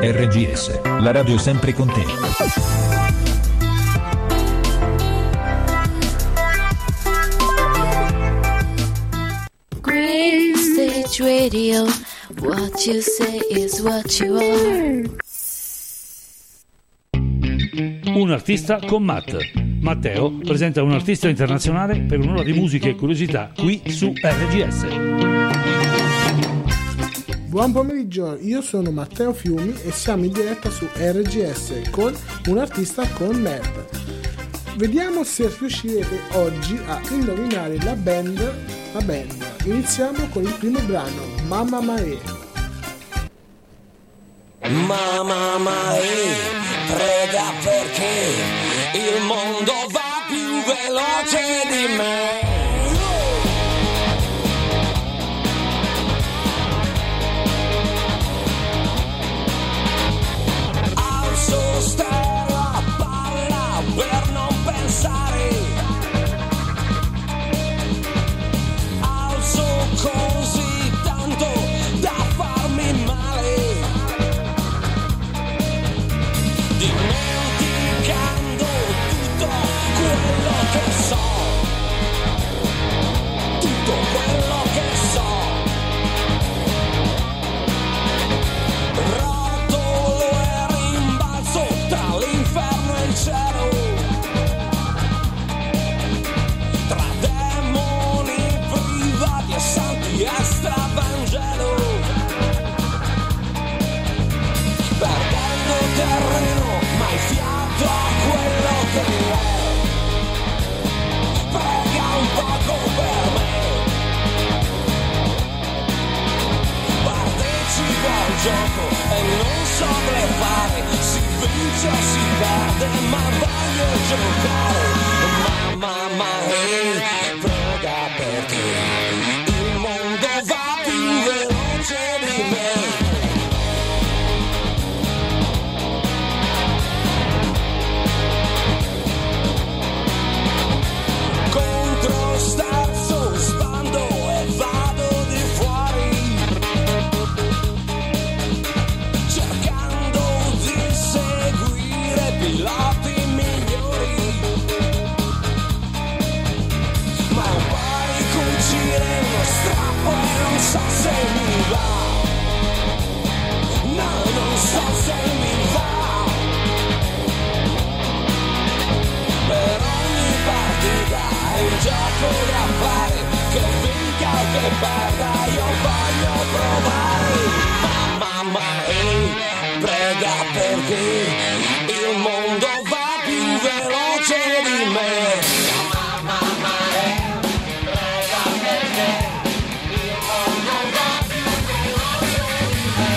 RGS, la radio sempre con te. Green Stage Radio, what you say is what you are. Un artista con Matt. Matteo presenta un artista internazionale per un'ora di musica e curiosità qui su RGS. Buon pomeriggio, io sono Matteo Fiumi e siamo in diretta su RGS con un artista con Matt. Vediamo se riuscirete oggi a indovinare la band. Iniziamo con il primo brano, Mamma Mae. Mamma Mae, prega perché il mondo va più veloce di me. Alzo stereo a palla per non pensare. Alzo così tanto da farmi male. Dimenticando tutto quello che so. Tutto quello che so. Rotolo e rimbalzo tra l'inferno e il cielo. Tra demoni privati e santi extravangelo. Perdendo terreno, mai fiato a quello che è. Prega un poco per me. Partecipo al gioco e non so bleffare. Si vince o si perde, ma voglio giocare. Mamma Mae, prega perché il mondo va più veloce di me. Contro sterzo, sbando e vado di fuori, cercando di seguire piloti migliori. Ma un paricucire, uno strappo e non so se mi va. No, non so se mi va. Per ogni partita è un gioco da fare, che vinca o che perda io voglio provare. Mamma Mae, prega perché il mondo va più veloce di me. Mamma Mae, prega perché il mondo va più veloce di me.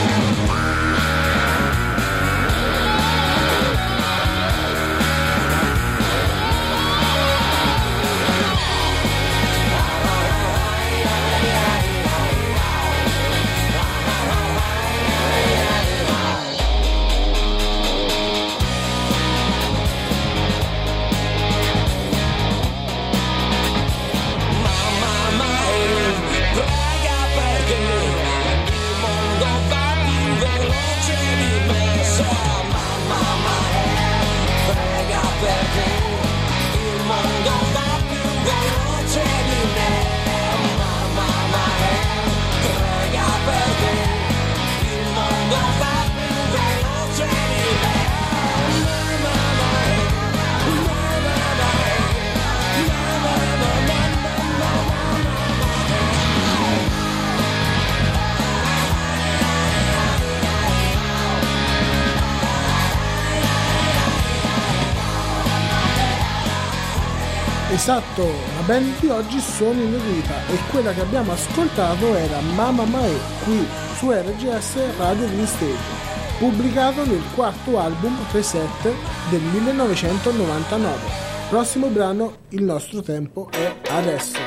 Esatto, la band di oggi sono in negrita e quella che abbiamo ascoltato era Mamma Mae qui su RGS Radio Green Stage, pubblicato nel quarto album Reset del 1999. Prossimo brano, Il nostro tempo è adesso.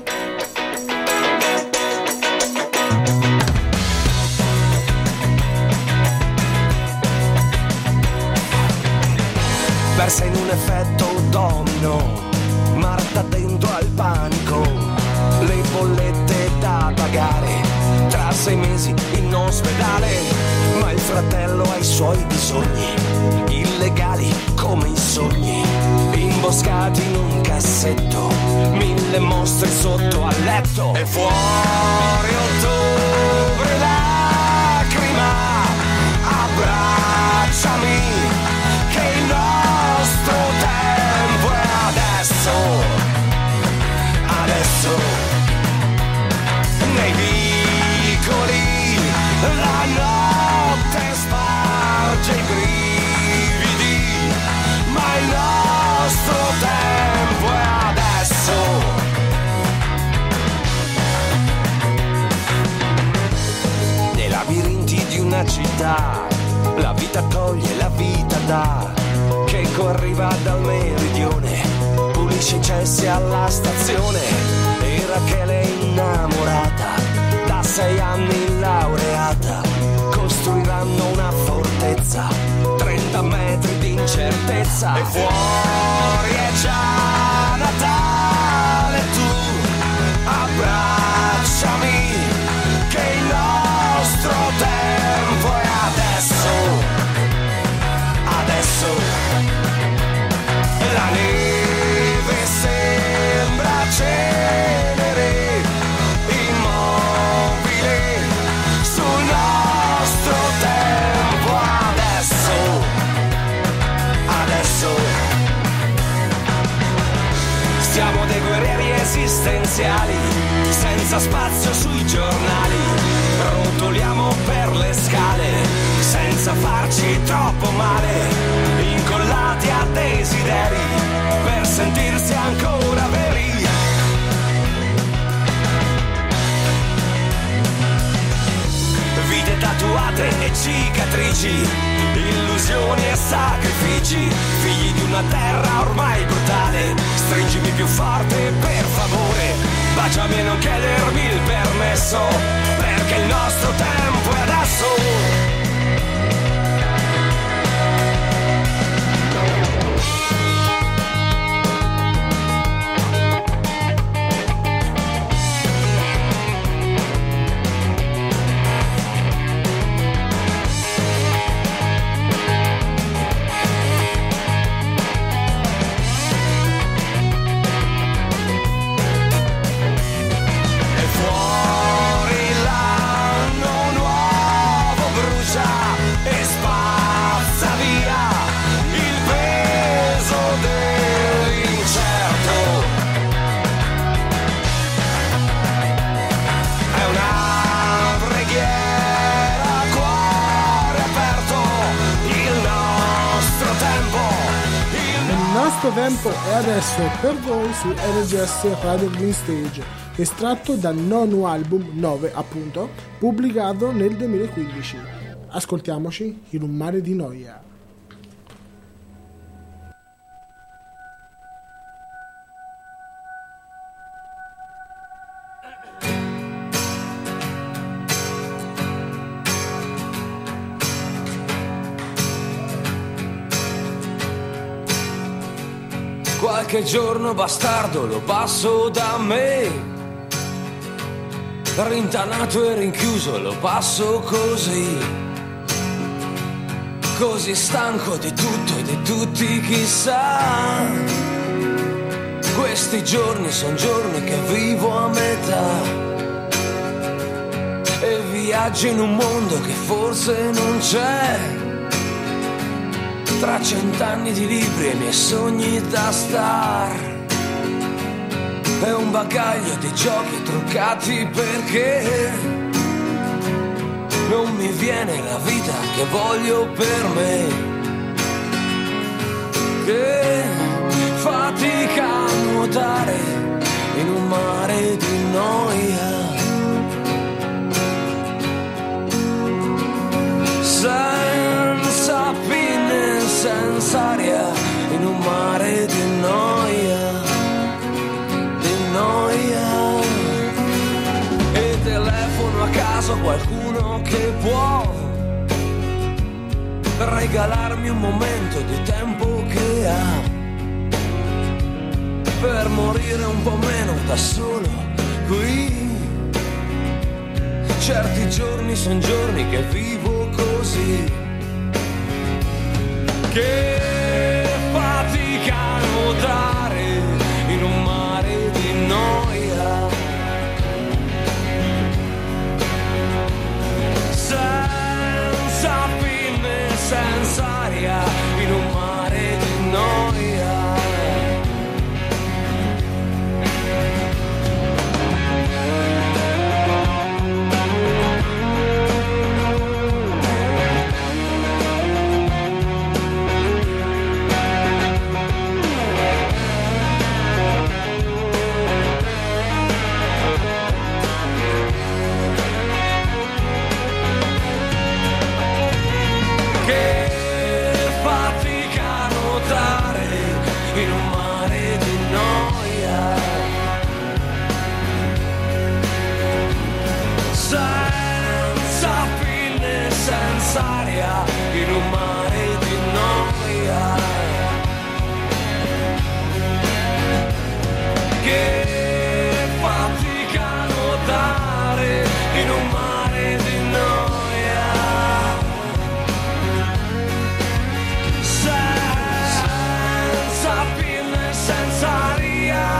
Versa in un effetto domino, Marta dentro al panico, le bollette da pagare, tra 6 mesi in ospedale, ma il fratello ha i suoi bisogni, illegali come i sogni, imboscati in un cassetto, 1000 mostri sotto al letto. E fuori ottobre lacrima, abbracciami, che il nostro tempo è adesso, adesso. Nei vicoli la notte sparge i brividi, ma il nostro tempo è adesso. Nei labirinti di una città la vita toglie, la vita dà. Checo arriva dal meridione, pulisce i cessi alla stazione. E Rachele è innamorata, da 6 anni laureata. Costruiranno una fortezza, 30 metri di incertezza. E fuori è già Natale, tu abbracciami, che il nostro tempo è adesso, adesso. La neve sembra cenere, immobile sul nostro tempo, adesso, adesso. Siamo dei guerrieri esistenziali, senza spazio sui giornali, rotoliamo per le scale, senza farci troppo male, incollati a desideri, per sentirsi ancora veri. Vite tatuate e cicatrici, illusioni e sacrifici, figli di una terra ormai brutale. Stringimi più forte per favore, baciami e non chiedermi il permesso, perché il nostro tempo è adesso. Il tempo è adesso per voi su RGS Radio Green Stage, estratto dal nono album 9 appunto, pubblicato nel 2015. Ascoltiamoci In un mare di noia. Qualche giorno bastardo lo passo da me, rintanato e rinchiuso lo passo così, così stanco di tutto e di tutti chissà. Questi giorni son giorni che vivo a metà e viaggio in un mondo che forse non c'è. Tra 100 anni di libri e i miei sogni da star, è un bagaglio di giochi truccati perché non mi viene la vita che voglio per me, che fatica a nuotare in un mare di noia, senza pinne, senza aria, in un mare di noia, di noia. E telefono a caso qualcuno che può regalarmi un momento di tempo che ha, per morire un po' meno da solo qui. Certi giorni son giorni che vivo così, così, che fatica a nuotare in un mare di noia, senza fine, senza aria, in un mare di noia. Aria in un mare di noia, che fatica a nuotare in un mare di noia, senza pinne, senza aria.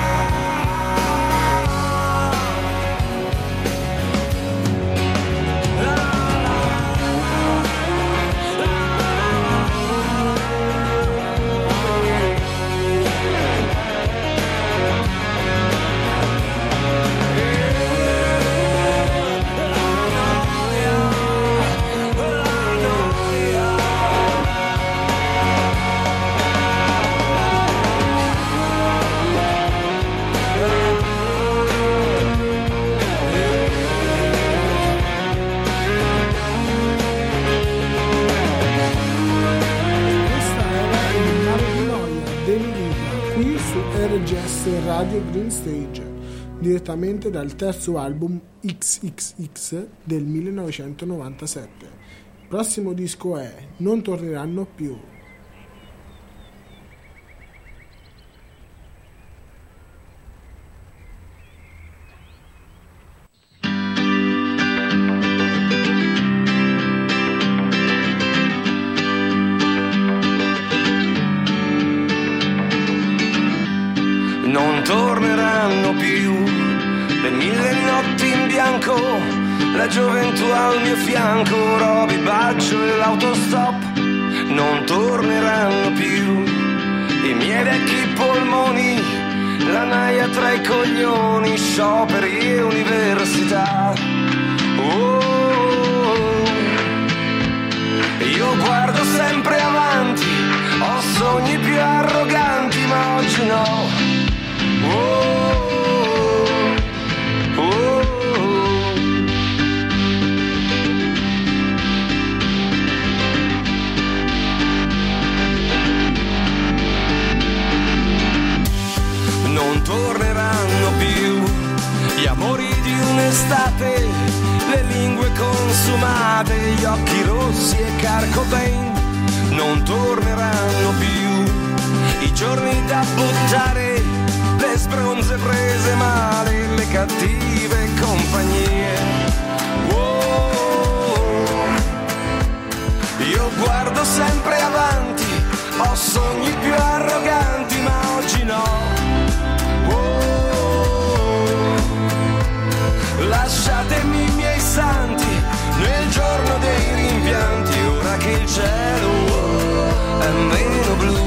RGS Radio Green Stage, direttamente dal terzo album XXX del 1997. Il prossimo disco è Non torneranno più. Non torneranno più le 1000 notti in bianco, la gioventù al mio fianco, Roby Baggio e l'autostop. Non torneranno più i miei vecchi polmoni, la naia tra i coglioni, scioperi e università. Io guardo sempre avanti, ho sogni più arroganti, ma oggi no. Non torneranno più gli amori di un'estate, le lingue consumate, gli occhi rossi e Kurt Cobain. Non torneranno più i giorni da buttare, le sbronze prese male, le cattive compagnie. Io guardo sempre avanti, ho sogni più arroganti, ma oggi no. Lasciatemi i miei santi nel giorno dei rimpianti, ora che il cielo è meno blu.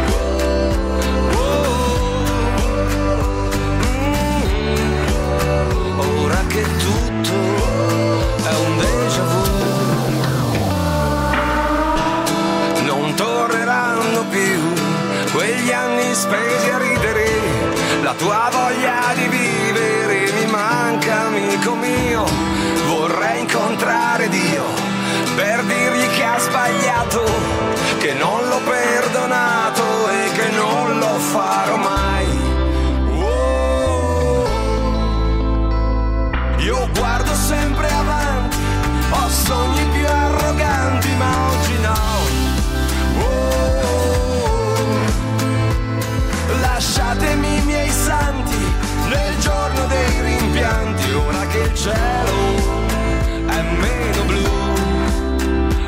Ora che tutto è un déjà vu. Non torneranno più quegli anni spesi a ridere, la tua voglia di vivere mi manca, amico mio. Vorrei incontrare Dio per dirgli che ha sbagliato, che non l'ho perdonato e che non lo farò mai. Io guardo sempre avanti, ho sogni più arroganti, ma oggi no. Lasciatemi i miei santi nel giorno dei rimpianti, ora che il cielo è meno blu.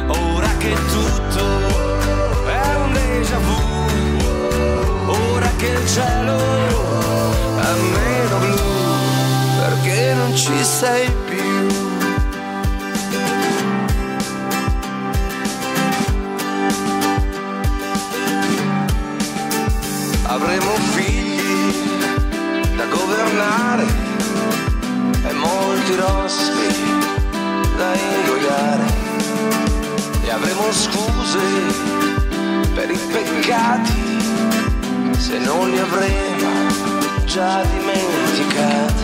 ci sei più. Avremo figli da governare e molti rospi da ingoiare, e avremo scuse per i peccati se non li avremo già dimenticati.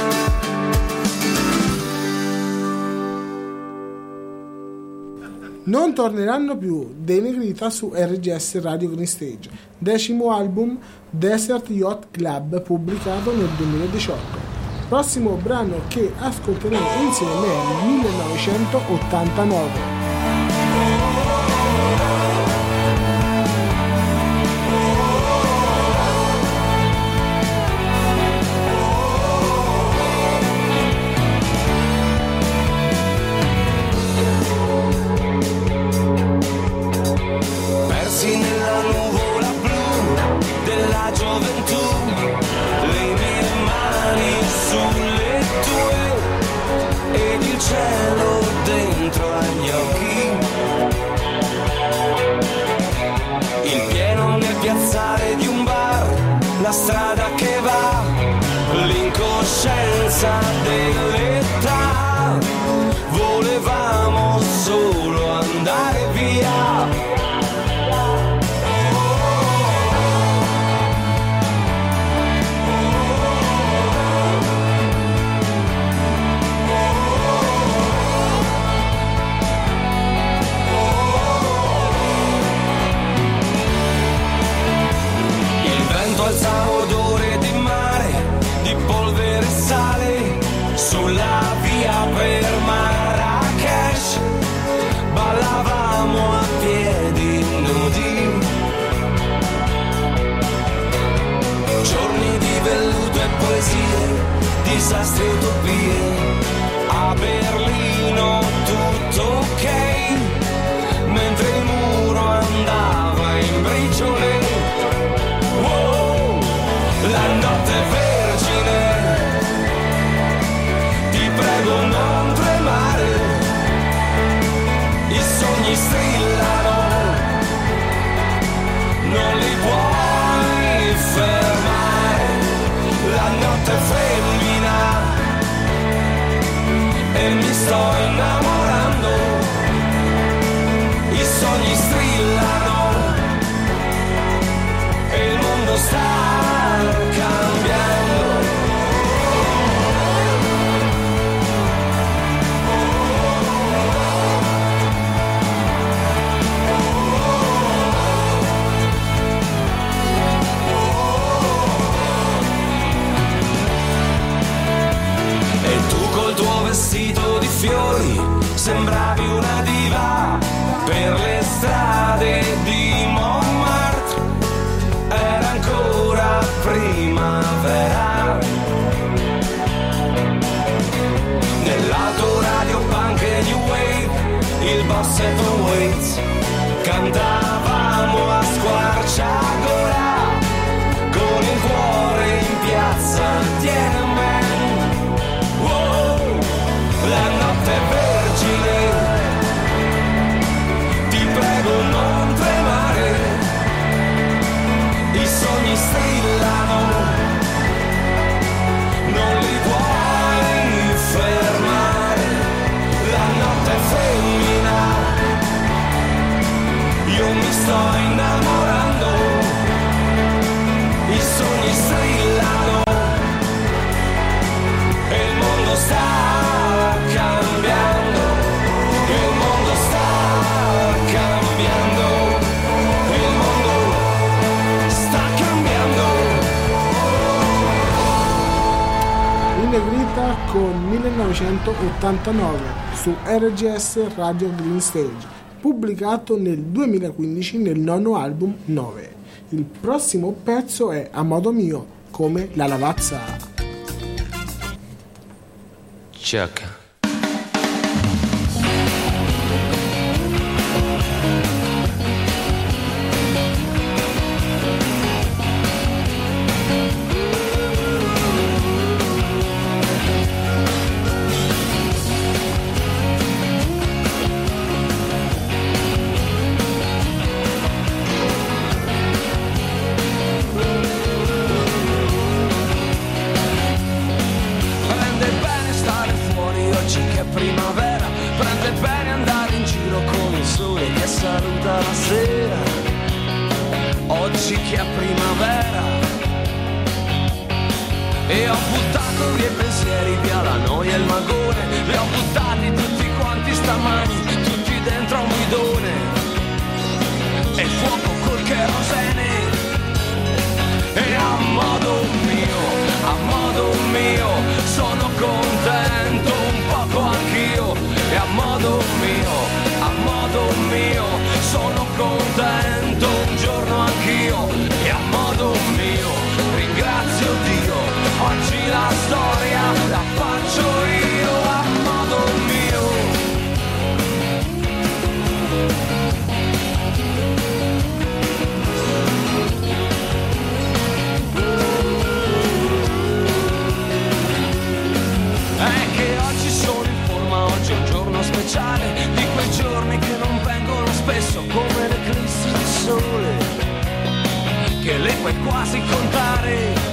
Non torneranno più dei Negrita su RGS Radio Green Stage, 10° album Desert Yacht Club, pubblicato nel 2018. Prossimo brano che ascolteremo insieme è il 1989. Nella nuvola blu della gioventù, le mie mani sulle tue ed il cielo dentro agli occhi, il pieno nel piazzale di un bar, la strada che va, l'incoscienza dell'età, volevamo solo andare via. Alza odore di mare, di polvere e sale, sulla via per Marrakesh, ballavamo a piedi nudi, giorni di velluto e poesie, disastri e utopie, a Berlino tutto ok, mentre il muro andava in briciole. La notte vergine, ti prego non tremare, i sogni strillano, non li puoi fermare, la notte femmina, e mi sto innamorando, i sogni strillano, e il mondo sta cambiando. E tu col tuo vestito di fiori sembravi una diva per le strade di Montmartre, era ancora primavera. Nell'autoradio punk e new wave, il boss e the Waits, cantavamo a squarciagola, con il cuore in piazza Tiananmen. Wow, la notte è vergine, ti prego non tremare, i sogni strillano, non li puoi fermare, la notte è femmina, io mi sto innamorando, i sogni strillano, e il mondo sta cambiando, il mondo sta cambiando, il mondo sta cambiando. In Negrita con 1989 su RGS Radio Green Stage, pubblicato nel 2015 nel 9° album 9. Il prossimo pezzo è A modo mio, come la lavazza. Chuck. che è primavera. E ho buttato via i pensieri, via la noia e il magone. Li ho buttati tutti quanti stamani, tutti dentro a un bidone. E il fuoco col cherosene. E a modo mio, sono contento un poco anch'io. E a modo mio, sono contento un giorno anch'io. E a modo mio, ringrazio Dio. Oggi la storia la faccio io a modo mio. È che oggi sono in forma, oggi è un giorno speciale, di quei giorni che non vengono spesso, come l'eclissi di sole, che le puoi quasi contare.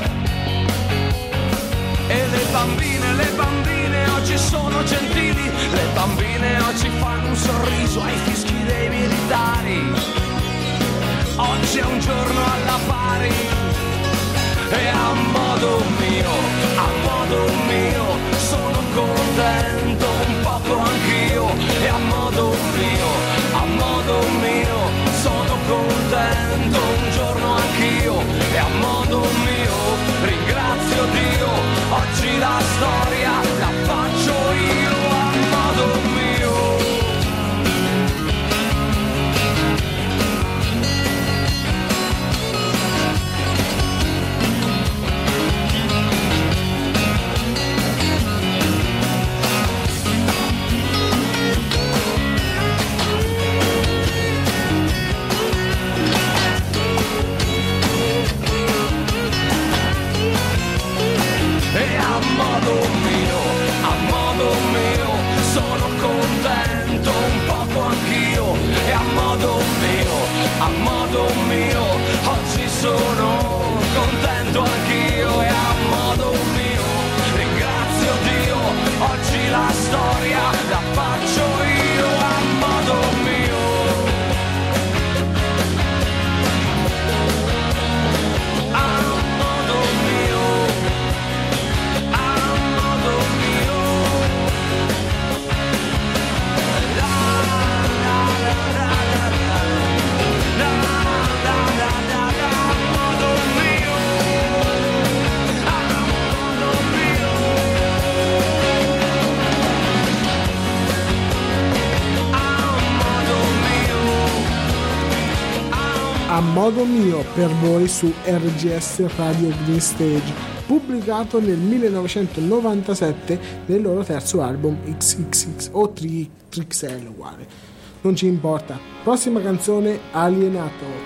E le bambine oggi sono gentili, le bambine oggi fanno un sorriso ai fischi dei militari. Oggi è un giorno alla pari. E a modo mio, sono contento un poco anch'io. E a modo mio, sono contento un giorno anch'io. E a modo mio, ringrazio Dio. Oggi la storia la faccio io a modo mio. E a modo mio, sono contento un poco anch'io. E a modo mio, oggi sono contento anch'io. E a modo mio, ringrazio Dio. Oggi la storia la faccio io a modo mio. A modo mio. A modo mio per voi su RGS Radio Green Stage, pubblicato nel 1997 nel loro terzo album XXX o 3XL uguale. Non ci importa. Prossima canzone, Alienato.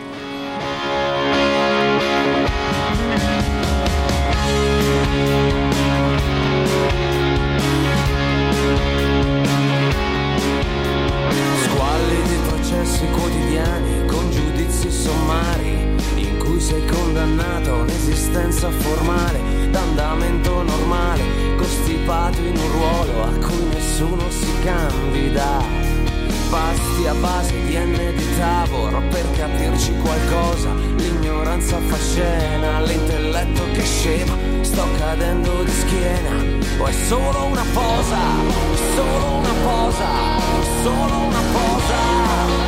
Quotidiani con giudizi sommari in cui sei condannato a un'esistenza formale d'andamento normale, costipato in un ruolo a cui nessuno si candida. Pasti a base di N di Tavor per capirci qualcosa, l'ignoranza fa scena, l'intelletto che scema, sto cadendo di schiena. O è solo una posa, solo una posa, solo una posa.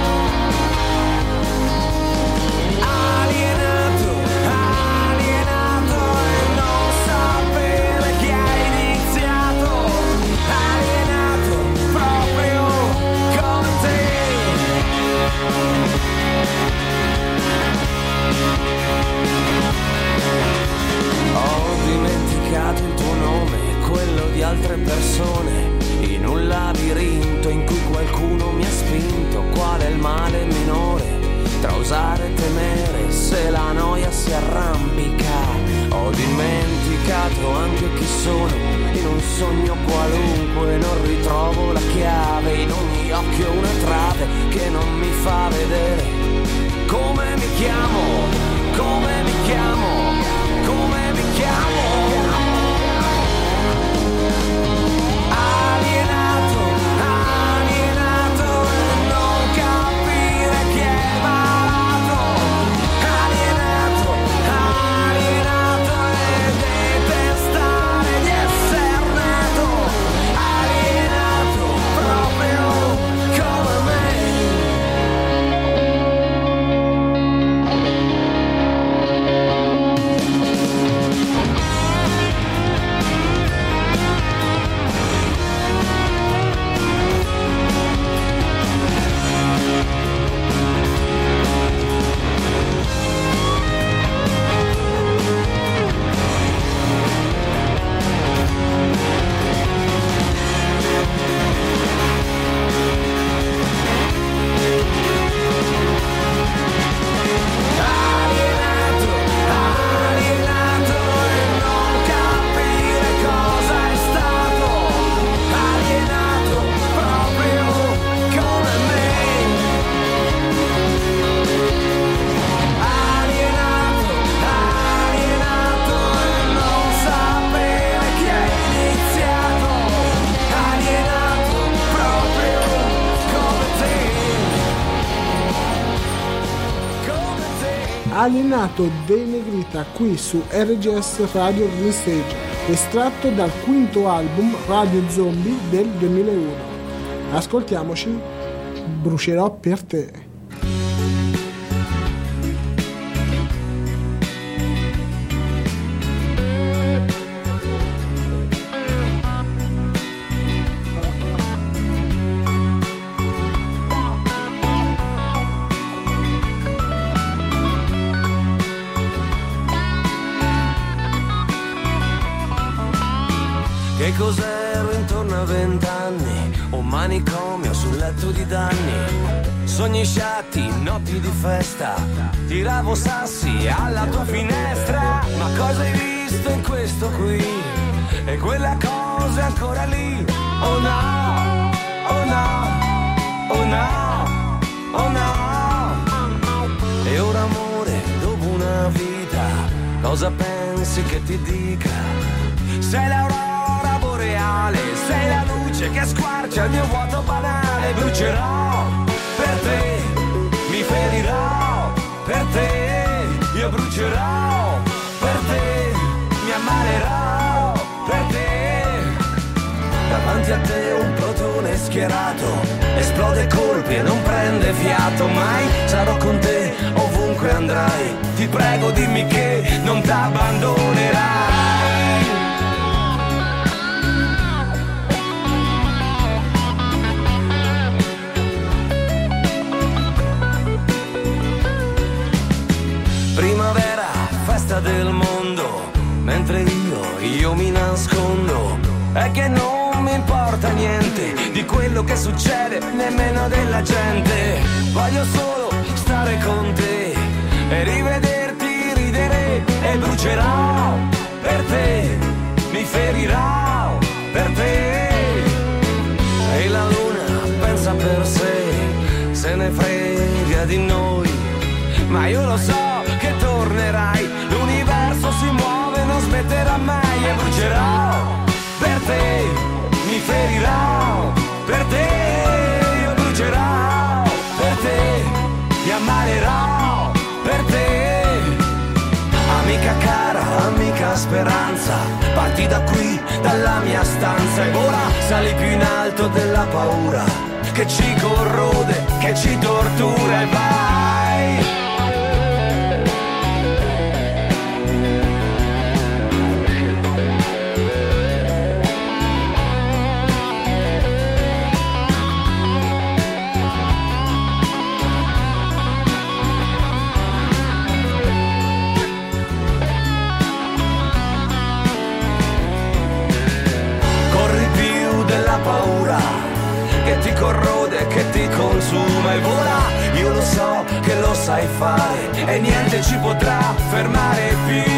Ho dimenticato il tuo nome, quello di altre persone, in un labirinto in cui qualcuno mi ha spinto. Qual è il male minore tra usare e temere se la noia si arrampica? Ho dimenticato anche chi sono, in un sogno qualunque non ritrovo la chiave, in ogni occhio una trave che non mi fa vedere come mi chiamo, come mi chiamo, come mi chiamo. Alienato, alienato e non capire che è malato. Alienato. Alienato dei Negrita qui su RGS Radio Green Stage, estratto dal quinto album Radio Zombie del 2001. Ascoltiamoci Brucerò per te. Che cos'ero intorno a 20 anni? Un manicomio sul letto di danni. Sogni sciatti, notti di festa. Tiravo sassi alla tua finestra. Ma cosa hai visto in questo qui? E quella cosa è ancora lì. Oh no, oh no, oh no, oh no. E ora amore, dopo una vita, cosa pensi che ti dica? Sei l'aurora boreale, sei la luce che squarcia il mio vuoto banale. Brucerò per te, mi ferirò per te, io brucerò per te, mi ammalerò per te. Davanti a te un plotone schierato, esplode colpi e non prende fiato. Mai sarò con te ovunque andrai, ti prego dimmi che non t'abbandonerai. Primavera, festa del mondo, mentre io mi nascondo. È che non mi importa niente di quello che succede, nemmeno della gente. Voglio solo stare con te e rivederti ridere. E brucerò per te, mi ferirò per te. E la luna pensa per sé, se ne frega di noi. Ma io lo so che tornerai, l'universo si muove, non smetterà mai. E brucerò per te, mi ferirò per te, io brucerò per te, mi ammalerò per te. Amica cara, amica speranza, parti da qui, dalla mia stanza. E ora sali più in alto della paura che ci corrode, che ci tortura. E vai. Paura che ti corrode, che ti consuma e vola. Io lo so che lo sai fare e niente ci potrà fermare più.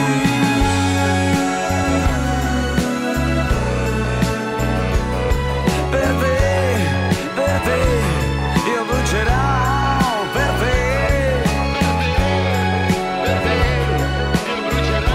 Per te, io brucerò per te. Per te, io brucerò.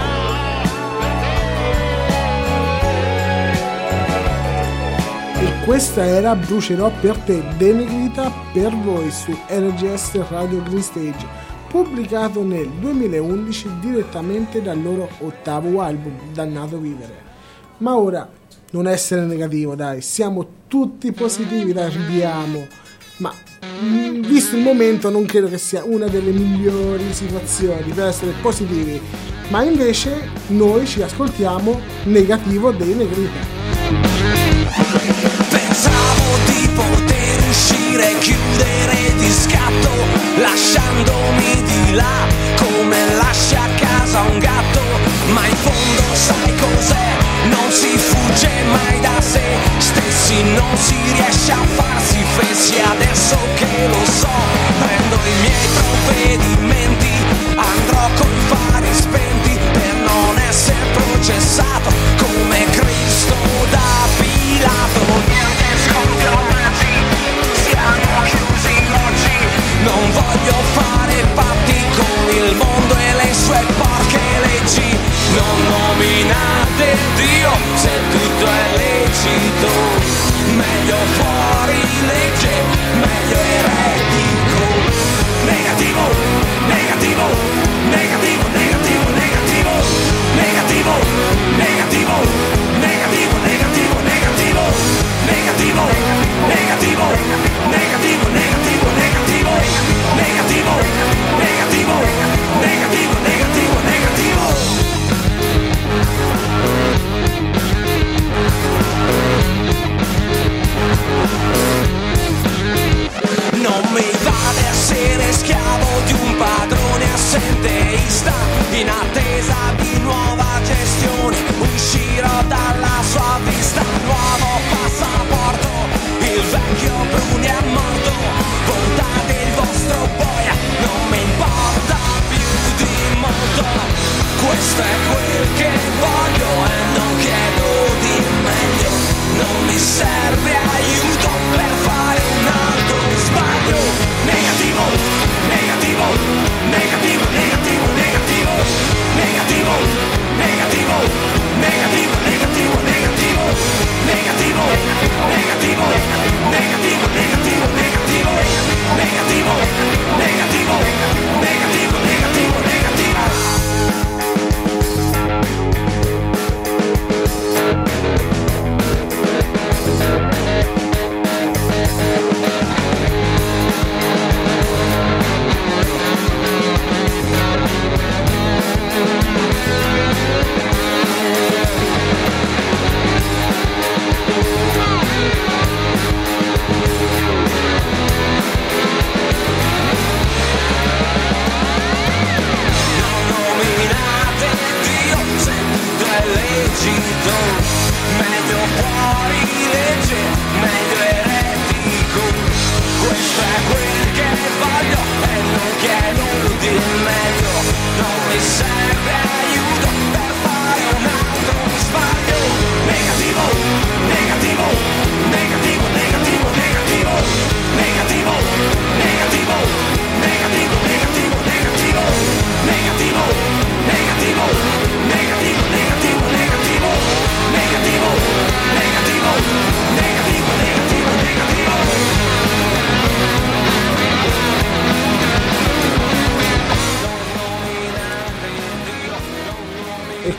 Questa era Brucerò per te, dei Negrita per voi su RGS Radio Green Stage, pubblicato nel 2011 direttamente dal loro ottavo album, Dannato Vivere. Ma ora, non essere negativo dai, siamo tutti positivi, dai, ridiamo. Ma visto il momento non credo che sia una delle migliori situazioni per essere positivi. Ma invece noi ci ascoltiamo Negativo dei Negrita. Di poter uscire, chiudere di scatto, lasciandomi di là come lasci a casa un gatto. Ma in fondo sai cos'è? Non si fugge mai da se stessi, non si riesce a farsi fessi. Adesso che lo so, prendo i miei provvedimenti, andrò coi fari spenti per non essere processato come Cristo da Pilato. Siamo chiusi oggi, non voglio fare patti con il mondo e le sue porche leggi. Non nominate Dio se tutto è lecito, meglio fuori legge, meglio eretico. Negativo, negativo, negativo.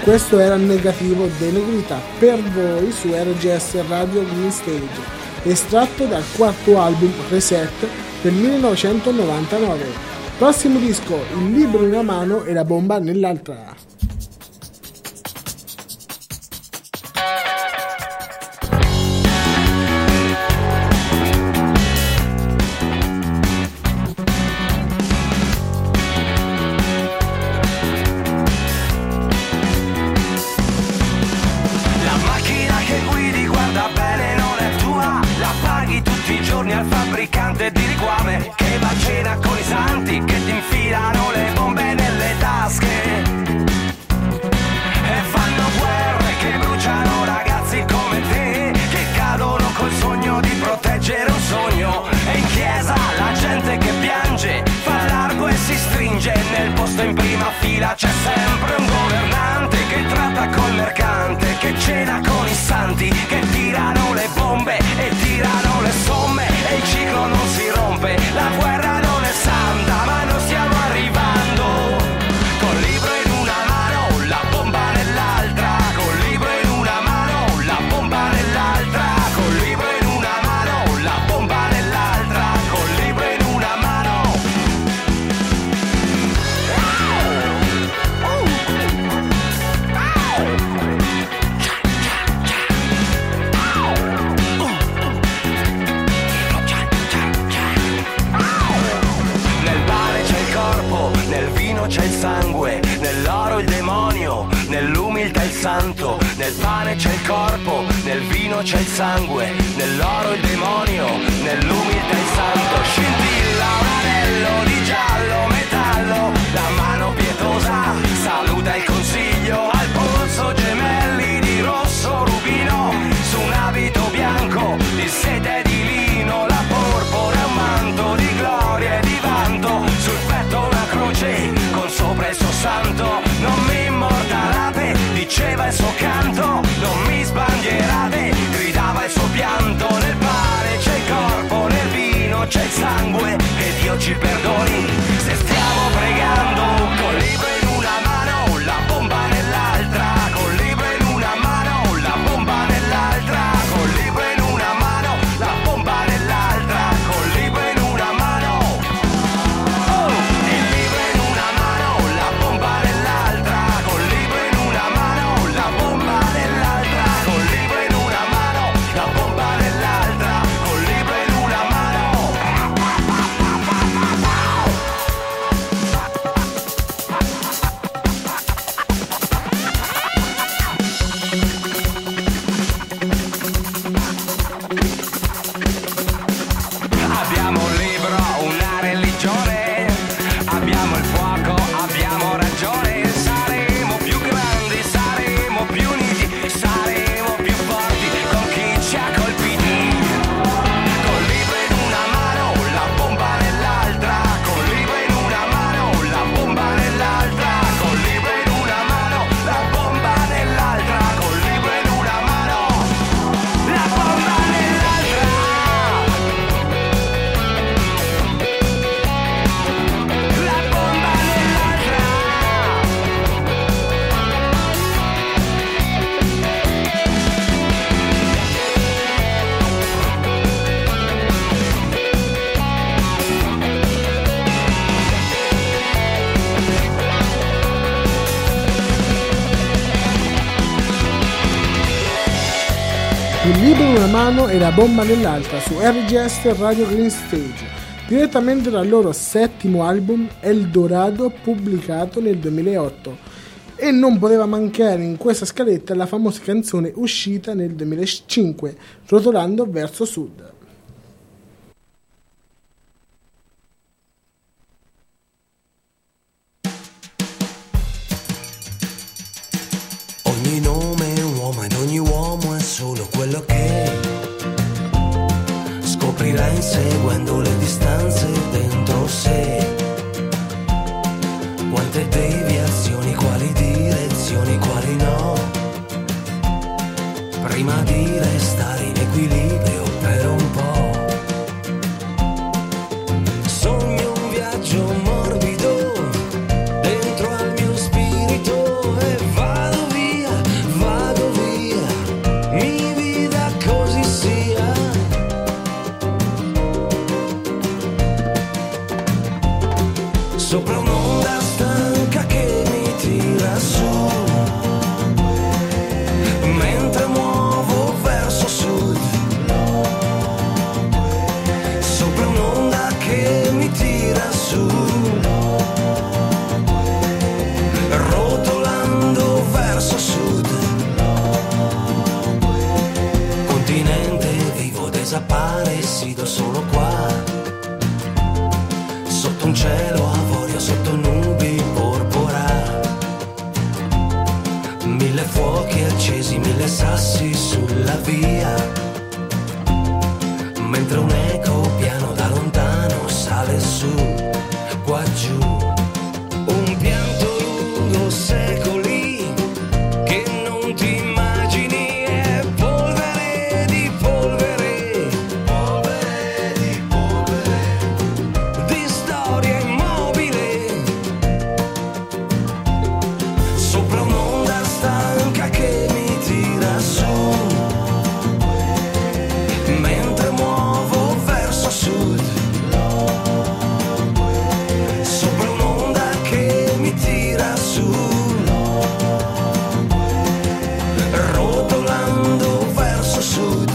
questo era Negativo dei Negrita per voi su RGS Radio Green Stage, estratto dal quarto album Reset del 1999. Prossimo disco, Il libro in una mano e la bomba nell'altra. Al fabbricante di liquame che va a cena con i santi, che ti infilano le bombe nelle tasche e fanno guerre che bruciano ragazzi come te, che cadono col sogno di proteggere un sogno. E in chiesa la gente che piange fa largo e si stringe, nel posto in prima fila c'è sempre un governante che tratta col mercante, che cena con i santi, che tirano le bombe e tirano le somme. E il ciclo non si rompe, la guerra non è santa, ma non stiamo arrivando. Col libro in una mano, la bomba nell'altra. Col libro in una mano, la bomba nell'altra. Col libro in una mano, la bomba nell'altra. Col libro in una mano. C'è il sangue, nell'oro il demonio, nell'umiltà il santo, nel pane c'è il corpo, nel vino c'è il sangue, nell'oro il demonio, nell'umiltà il santo. Scintilla un anello di giallo metallo, la mano pietosa saluta il consiglio, al polso gemelli di rosso rubino, su un abito bianco di sete di lino, la porpora è un manto di gloria e di vanto, sul petto una croce con sopra il suo santo. Non mi immortalate, diceva il suo canto, non mi sbandierate, gridava il suo pianto. Nel pane c'è il corpo, nel vino c'è il sangue, che Dio ci perdoni se stiamo pregando. Col libro in una mano, la bomba nell'altra. Col libro in una mano, la bomba nell'altra. Col libro in una mano, la bomba nell'altra. Col libro in una mano. Oh, il libro in una mano, la bomba nell'altra. Col libro in una mano, la bomba nell'altra. Col libro in una mano, la bomba nell'altra. Col libro in una mano. Abbiamo un libro, una religione, abbiamo il fuoco, abbiamo ragione. Saremo più grandi, saremo più uniti, saremo più forti con chi ci ha colpiti. Col libro in una mano, la bomba nell'altra. Col libro in una mano, la bomba nell'altra. Col libro in una mano, la bomba nell'altra. Col libro in una mano, la bomba nell'altra. La bomba nell'altra. Il libro in una mano e la bomba nell'altra su RGS Radio Green Stage, direttamente dal loro settimo album Eldorado, pubblicato nel 2008. E non poteva mancare in questa scaletta la famosa canzone uscita nel 2005, Rotolando verso sud. Ogni nome è un uomo ed ogni uomo è solo quello che scoprirà inseguendo le distanze dentro sé. Quante deviazioni, quali direzioni, quali no, prima di restare in equilibrio per un po'. Sogno un viaggio morbido dentro al mio spirito e vado via. sopra un'onda stanca che mi tira su, mentre muovo verso sud, sopra un'onda che mi tira su, rotolando verso sud, continente vivo desaparecido solo qua, sotto un cielo avorio, sotto nubi porpora, mille fuochi accesi, mille sassi sulla via, mentre un eco piano da lontano sale su, qua giù, un pianto lungo secoli che non ti immagini, è polvere di polvere, polvere di polvere, di storia immobile, sopra un'onda stanca che mi tira su, mentre muovo verso sud, sopra un'onda che mi tira su, rotolando verso sud.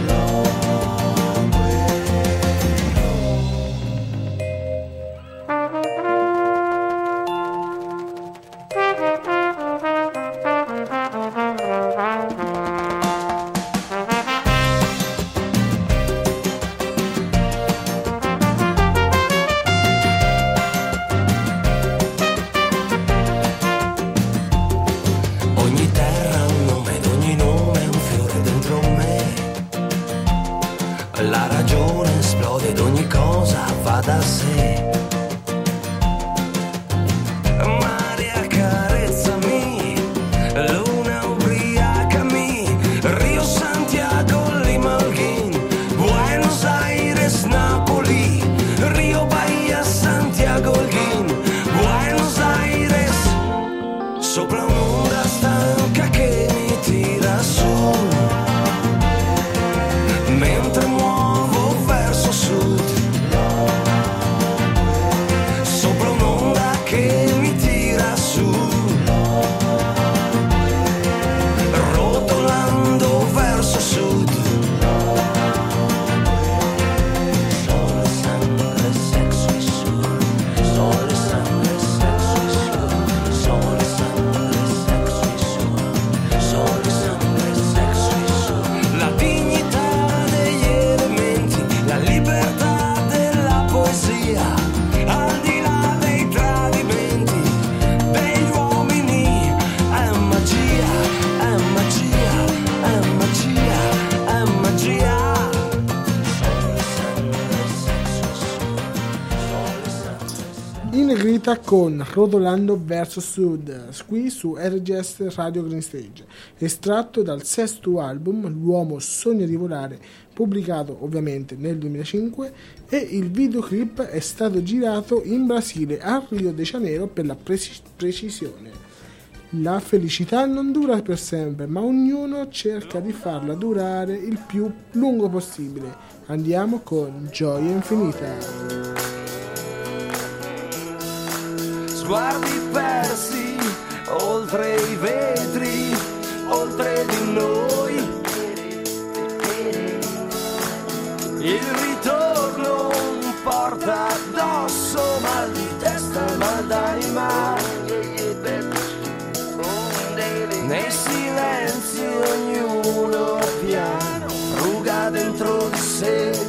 Ogni terra ha un nome ed ogni nome è un fiore dentro me, la ragione esplode ed ogni cosa va da sé. Mare accarezzami, luna ubriacami, Rio Santiago Lima Holguín, Buenos Aires Napoli, Rio Bahia Santiago Holguín, Buenos Aires, sopra un'onda stanca che mi tira su, mentre muovo verso sud, sopra un'onda che mi tira su, rotolando verso sud. Sole, sangue, sexo e sur, sole, sangue, sexo e sur, sole, sangue, sexo e sur, sole, sangue, sexo e sur. La dignità degli elementi, la libertà della poesia, al di là dei tradimenti degli uomini, è magia, è magia, è magia, è magia. Sole, sangue, sexo e sur, sole, sangue. In negrita con Rotolando verso Sud, qui su RGS Radio Green Stage, estratto dal sesto album L'uomo sogna di volare, pubblicato ovviamente nel 2005, e il videoclip è stato girato in Brasile, a Rio de Janeiro per la precisione. La felicità non dura per sempre, ma ognuno cerca di farla durare il più lungo possibile. Andiamo con Gioia Infinita. Sguardi persi oltre i vetri, oltre di noi, il ritorno porta addosso mal di testa, mal d'anima, nei silenzi ognuno piano ruga dentro di sé.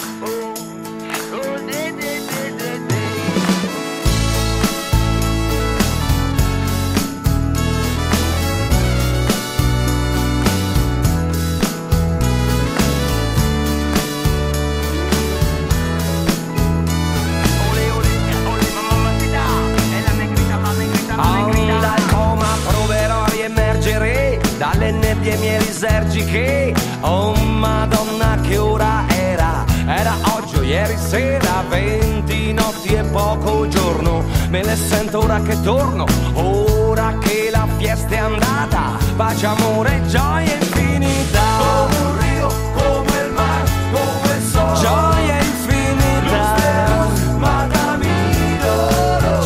Dal coma proverò a riemergere, dalle nebbie mie lisergiche. Oh Madonna, che ora era? Era oggi o ieri sera, 20 notti e poco giorno. Me le sento ora che torno, ora che la fiesta è andata. Pace, amore, gioia infinita. Come un rio, come il mar, come il sole. Gioia infinita. Lo stesso, ma camino.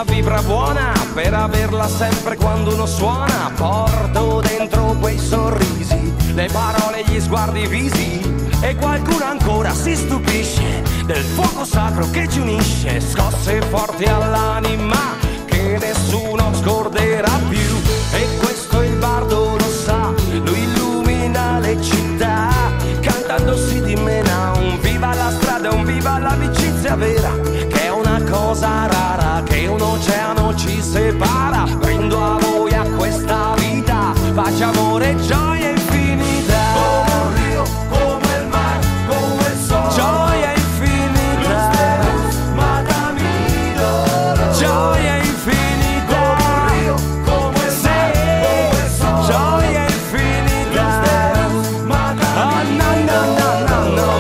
vibra buona per averla sempre quando uno suona. Porto dentro quei sorrisi, le parole, gli sguardi visi, e qualcuno ancora si stupisce del fuoco sacro che ci unisce. Scosse forti all'anima che nessuno scorderà più, e questo il bardo lo sa, lui illumina le città, cantando si dimena un viva la strada, un viva l'amicizia vera, che è una cosa rara, che un oceano ci separa. Brindo a voi, a questa vita, pace, amore, gioia infinita. Come un rio, come il mare, come il sole, gioia infinita. Ma dammi d'oro, gioia infinita. Come un rio, come il mare, come il sole, gioia infinita. Ma dammi d'oro.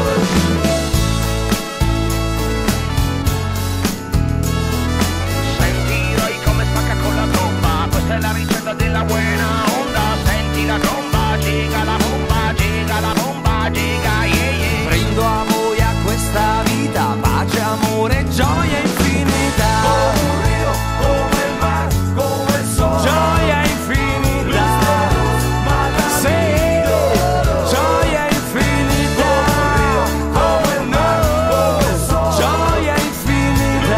Senti Roy come spacca con la tromba, questa è la ricetta della buena onda. Senti la tromba, giga la bomba, giga la bomba, giga, yeah, yeah. Brindo a voi, a questa vita, pace, amore, gioia infinita. Come un rio, come il mare, come il sole, gioia infinita. Sì, gioia infinita. Come un rio, come il mare, come il sole, gioia infinita.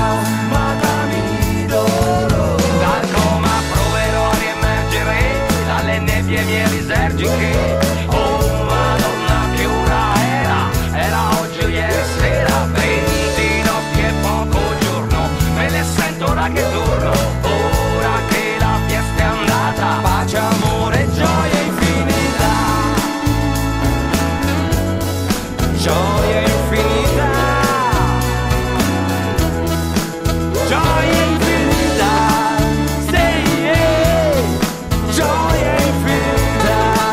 Dal coma proverò a riemergere, dalle nebbie mie lisergiche. Oh Madonna, che ora era oggi o ieri sera. 20 notti e poco giorno, me ne sento ora che torno. Ora che la fiesta è andata, pace, amore, gioia infinita. Gioia infinita. Gioia infinita. Sì, yeah. Gioia infinita.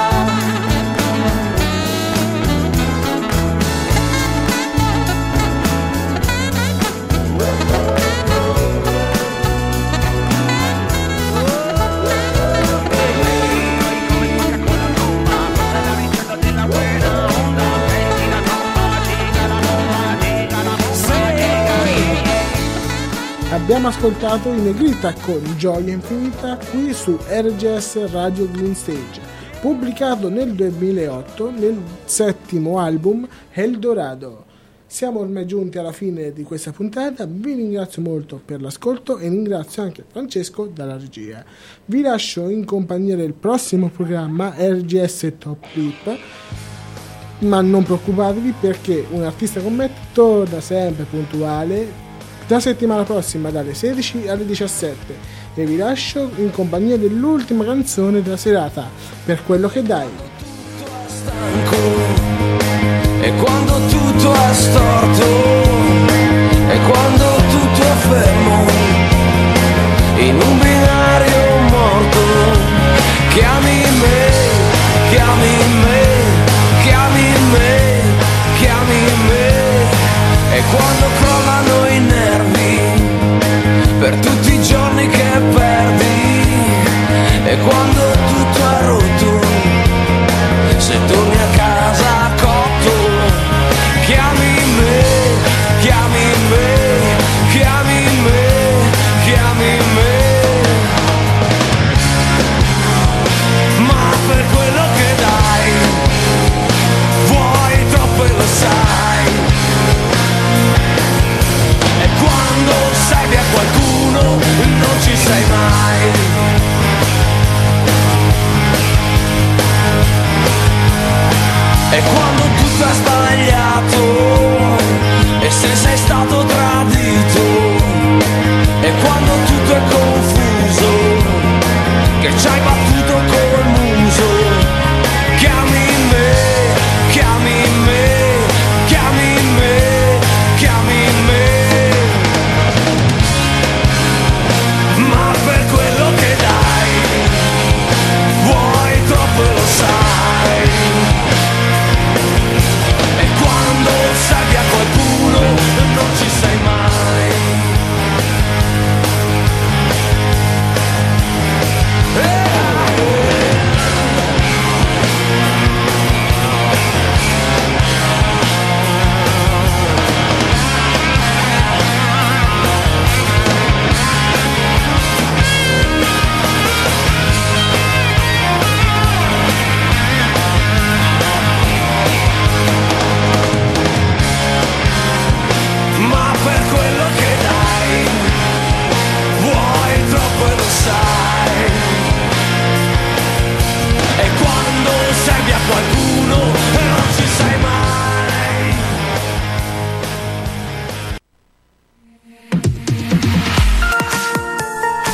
Come spacca con la tromba, questa è la ricetta della buena onda. Senti la tromba, giga la bomba, giga la bomba, giga, yeah. Abbiamo ascoltato i Negrita con Gioia Infinita qui su RGS Radio Green Stage, pubblicato nel 2008 nel 7° album Eldorado. Siamo ormai giunti alla fine di questa puntata, vi ringrazio molto per l'ascolto e ringrazio anche Francesco dalla regia. Vi lascio in compagnia del prossimo programma RGS Top Clip, ma non preoccupatevi perché un artista con me torna sempre puntuale la settimana prossima dalle 16 alle 17 e vi lascio in compagnia dell'ultima canzone della serata, Per quello che dai. Stanco, e quando tutto è storto, e quando tutto è fermo, in un binario morto, chiami me, chiami me, chiami me, chiami me, e quando crollano i nervi per tutti i giorni che perdi, e quando tutto è rotto, se torni a casa cotto, chiami me,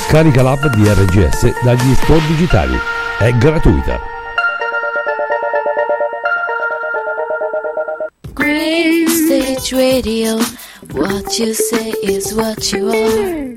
Scarica l'app di RGS dagli store digitali. È gratuita. Green Stage Radio, what you say is what you are.